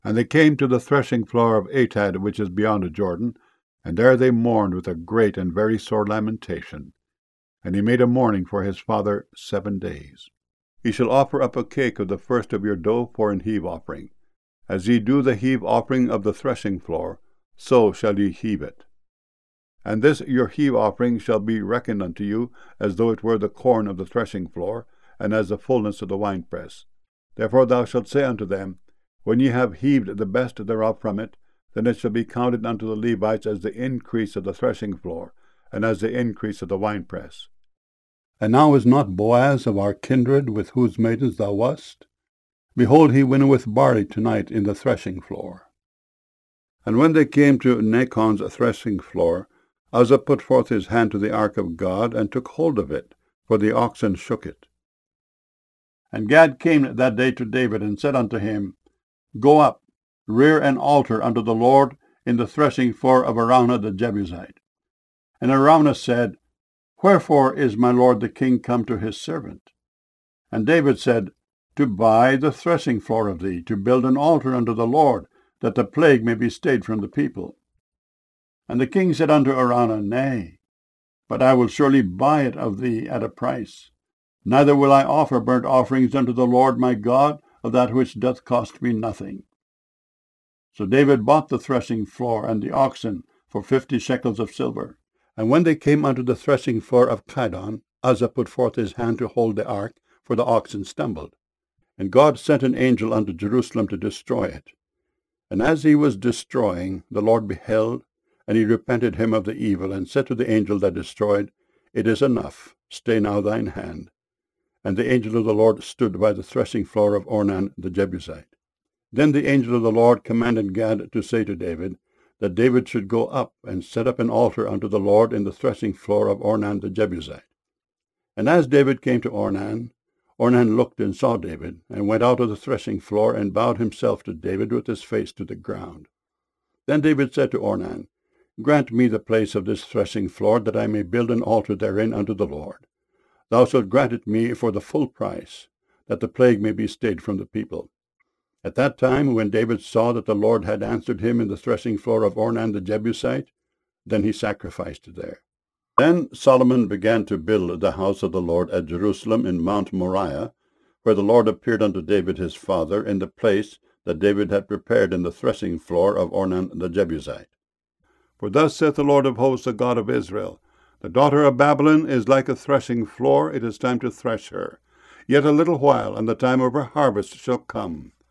And they came to the threshing floor of Atad, which is beyond the Jordan, and there they mourned with a great and very sore lamentation. And he made a mourning for his father 7 days. Ye shall offer up a cake of the first of your dough for an heave offering. As ye do the heave offering of the threshing floor, so shall ye heave it. And this your heave offering shall be reckoned unto you, as though it were the corn of the threshing floor, and as the fullness of the winepress. Therefore thou shalt say unto them, When ye have heaved the best thereof from it, then it shall be counted unto the Levites as the increase of the threshing floor, and as the increase of the winepress. And now is not Boaz of our kindred, with whose maidens thou wast? Behold, he winnoweth barley tonight in the threshing floor. And when they came to Nachon's threshing floor, Uzzah put forth his hand to the ark of God, and took hold of it, for the oxen shook it. And Gad came that day to David, and said unto him, Go up, rear an altar unto the Lord in the threshing floor of Araunah the Jebusite. And Araunah said, Wherefore is my lord the king come to his servant? And David said, To buy the threshing floor of thee, to build an altar unto the Lord, that the plague may be stayed from the people. And the king said unto Araunah, Nay, but I will surely buy it of thee at a price. Neither will I offer burnt offerings unto the Lord my God of that which doth cost me nothing. So David bought the threshing floor and the oxen for 50 shekels of silver. And when they came unto the threshing floor of Chidon, Uzzah put forth his hand to hold the ark, for the oxen stumbled. And God sent an angel unto Jerusalem to destroy it. And as he was destroying, the Lord beheld, and he repented him of the evil, and said to the angel that destroyed, It is enough, stay now thine hand. And the angel of the Lord stood by the threshing floor of Ornan the Jebusite. Then the angel of the Lord commanded Gad to say to David, that David should go up and set up an altar unto the Lord in the threshing floor of Ornan the Jebusite. And as David came to Ornan, Ornan looked and saw David, and went out of the threshing floor, and bowed himself to David with his face to the ground. Then David said to Ornan, Grant me the place of this threshing floor, that I may build an altar therein unto the Lord. Thou shalt grant it me for the full price, that the plague may be stayed from the people. At that time, when David saw that the Lord had answered him in the threshing floor of Ornan the Jebusite, then he sacrificed there. Then Solomon began to build the house of the Lord at Jerusalem in Mount Moriah, where the Lord appeared unto David his father, in the place that David had prepared in the threshing floor of Ornan the Jebusite. For thus saith the Lord of hosts, the God of Israel, The daughter of Babylon is like a threshing floor, it is time to thresh her. Yet a little while, and the time of her harvest shall come.